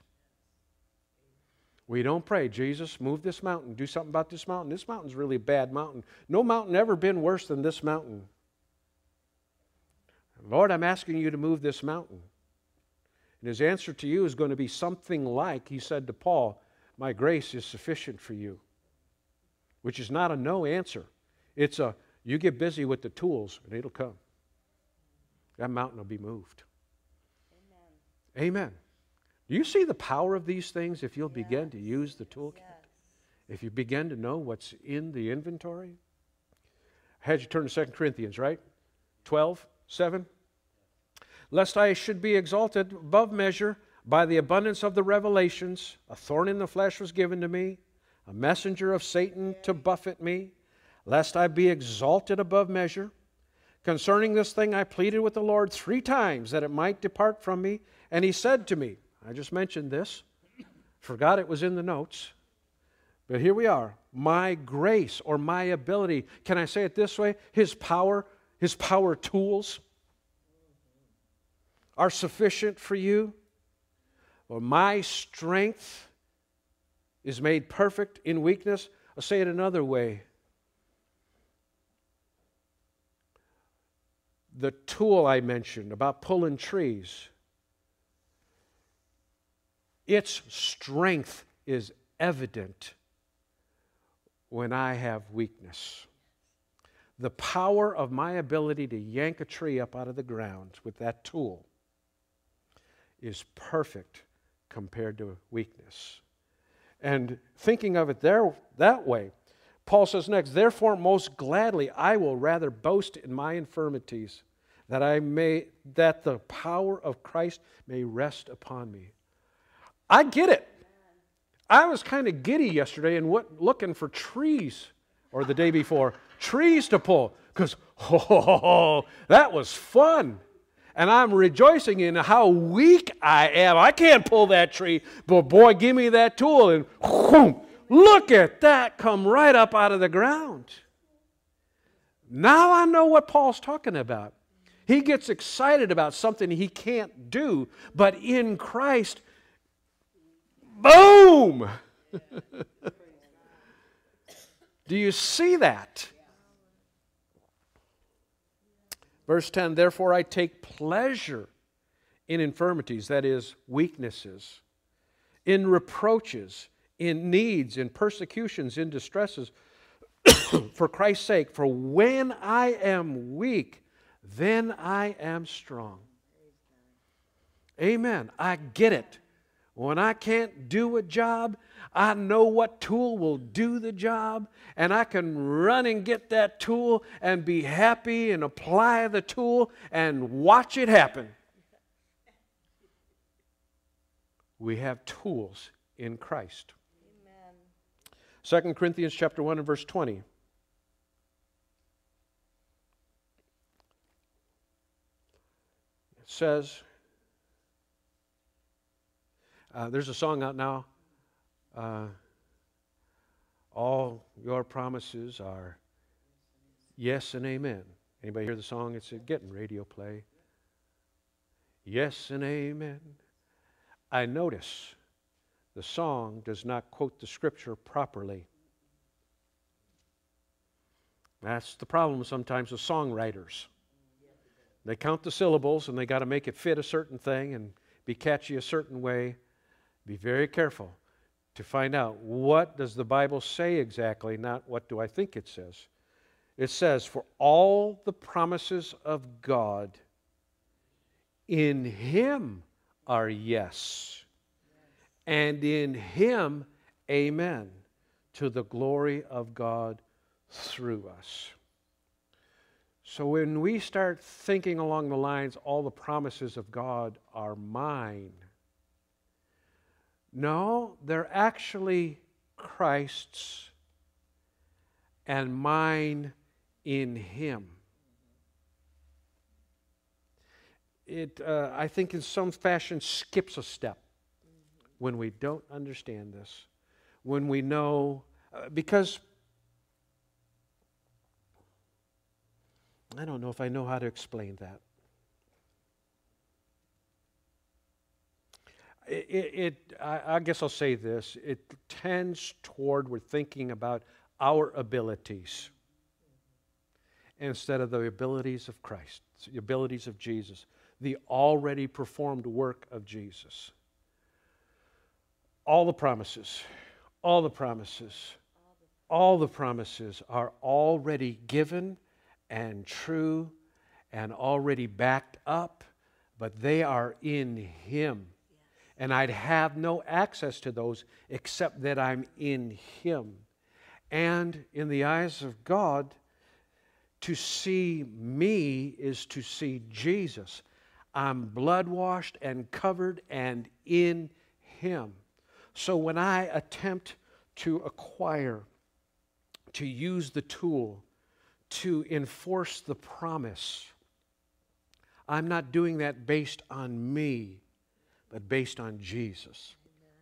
We don't pray, Jesus, move this mountain. Do something about this mountain. This mountain's really a bad mountain. No mountain ever been worse than this mountain. Lord, I'm asking you to move this mountain. And his answer to you is going to be something like he said to Paul, my grace is sufficient for you, which is not a no answer. It's a, you get busy with the tools and it'll come. That mountain will be moved. Amen. Amen. Do you see the power of these things if you'll begin to use the toolkit? Yes. If you begin to know what's in the inventory? I had you turn to 2 Corinthians, right? 12:7. Lest I should be exalted above measure by the abundance of the revelations, a thorn in the flesh was given to me, a messenger of Satan to buffet me, lest I be exalted above measure. Concerning this thing I pleaded with the Lord 3 times that it might depart from me. And he said to me, I just mentioned this, forgot it was in the notes, but here we are. My grace or my ability, can I say it this way? His power tools are sufficient for you. Or my strength is made perfect in weakness. I'll say it another way. The tool I mentioned about pulling trees, its strength is evident when I have weakness. The power of my ability to yank a tree up out of the ground with that tool is perfect compared to weakness. And thinking of it that way, Paul says next, therefore most gladly I will rather boast in my infirmities, that the power of Christ may rest upon me. I get it. I was kind of giddy yesterday and looking for trees, or the day before, trees to pull, because that was fun. And I'm rejoicing in how weak I am. I can't pull that tree, but boy, give me that tool, and whoom, look at that come right up out of the ground. Now I know what Paul's talking about. He gets excited about something he can't do, but in Christ, boom! Do you see that? Verse 10, therefore I take pleasure in infirmities, that is, weaknesses, in reproaches, in needs, in persecutions, in distresses, for Christ's sake. For when I am weak, then I am strong. Amen. I get it. When I can't do a job, I know what tool will do the job, and I can run and get that tool and be happy and apply the tool and watch it happen. We have tools in Christ. Amen. 2 Corinthians chapter 1 and verse 20. It says, there's a song out now, all your promises are yes and amen. Anybody hear the song? It's getting radio play. Yes and amen. I notice the song does not quote the scripture properly. That's the problem sometimes with songwriters. They count the syllables and they got to make it fit a certain thing and be catchy a certain way. Be very careful to find out what does the Bible say exactly, not what do I think it says. It says, for all the promises of God in Him are yes, and in Him amen, to the glory of God through us. So when we start thinking along the lines, all the promises of God are mine, no, they're actually Christ's and mine in Him. It, I think in some fashion, skips a step when we don't understand this. When we know, because I don't know if I know how to explain that. I guess I'll say this. It tends toward we're thinking about our abilities instead of the abilities of Christ, the abilities of Jesus. the already performed work of Jesus. All the promises, all the promises, all the promises are already given and true and already backed up, but they are in Him. And I'd have no access to those except that I'm in Him. And in the eyes of God, to see me is to see Jesus. I'm blood-washed and covered and in Him. So when I attempt to acquire, to use the tool, to enforce the promise, I'm not doing that based on me, but based on Jesus.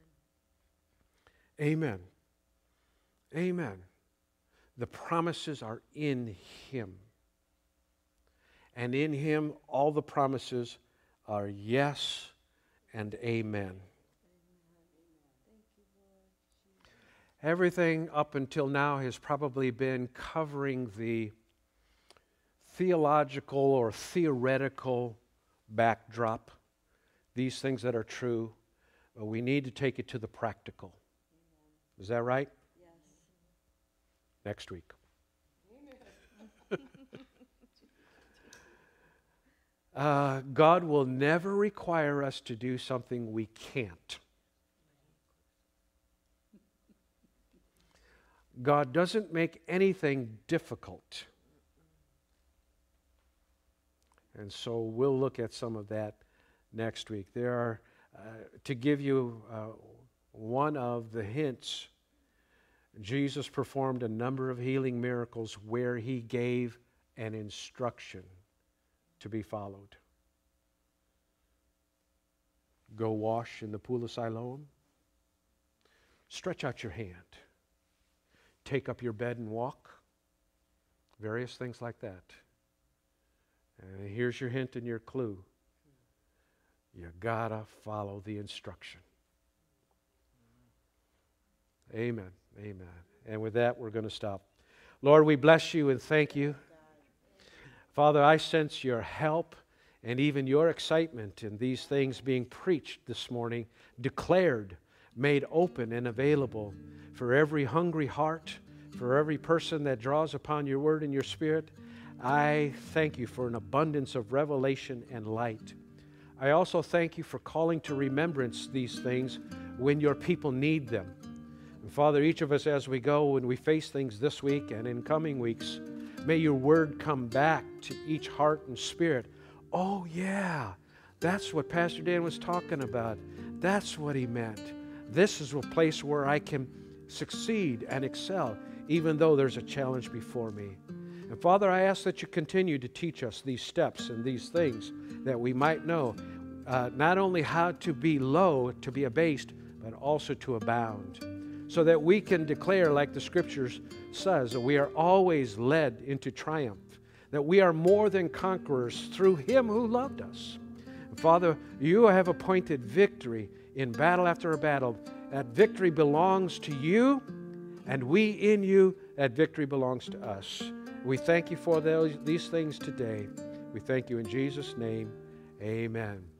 Amen. Amen. The promises are in Him. And in Him, all the promises are yes and amen. Everything up until now has probably been covering the theological or theoretical backdrop, these things that are true, but we need to take it to the practical. Is that right? Yes. Next week. God will never require us to do something we can't. God doesn't make anything difficult. And so we'll look at some of that next week. There are, to give you one of the hints, Jesus performed a number of healing miracles where He gave an instruction to be followed. Go wash in the pool of Siloam. Stretch out your hand. Take up your bed and walk. Various things like that. And here's your hint and your clue. You gotta follow the instruction. Amen. Amen. And with that, we're going to stop. Lord, we bless You and thank You. Father, I sense Your help and even Your excitement in these things being preached this morning, declared, made open and available for every hungry heart, for every person that draws upon Your Word and Your Spirit. I thank You for an abundance of revelation and light. I also thank You for calling to remembrance these things when Your people need them. And Father, each of us as we go, when we face things this week and in coming weeks, may Your Word come back to each heart and spirit. Oh yeah, that's what Pastor Dan was talking about. That's what he meant. This is a place where I can succeed and excel, even though there's a challenge before me. And Father, I ask that You continue to teach us these steps and these things that we might know not only how to be low, to be abased, but also to abound, so that we can declare, like the Scriptures says, that we are always led into triumph, that we are more than conquerors through Him who loved us. And Father, You have appointed victory in battle after a battle. That victory belongs to You, and we in You, that victory belongs to us. We thank You for these things today. We thank You in Jesus' name. Amen.